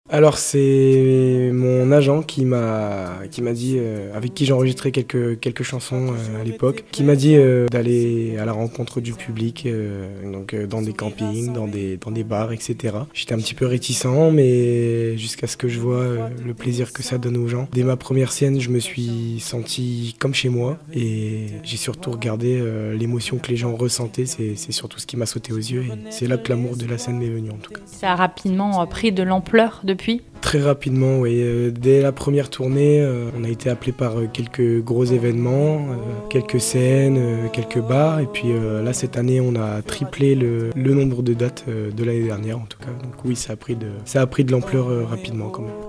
Alors c'est mon agent qui m'a dit, avec qui j'ai enregistré quelques chansons à l'époque, qui m'a dit d'aller à la rencontre du public, dans des campings, dans des bars, etc. J'étais un petit peu réticent, mais jusqu'à ce que je vois le plaisir que ça donne aux gens. Dès ma première scène, je me suis senti comme chez moi et j'ai surtout regardé l'émotion que les gens ressentaient. C'est surtout ce qui m'a sauté aux yeux et c'est là que l'amour de la scène m'est venu en tout cas. Ça a rapidement pris de l'ampleur depuis. Très rapidement, oui. Dès la première tournée, on a été appelé par quelques gros événements, quelques scènes, quelques bars. Et puis là, cette année, on a triplé le nombre de dates de l'année dernière, en tout cas. Donc oui, ça a pris de l'ampleur rapidement quand même.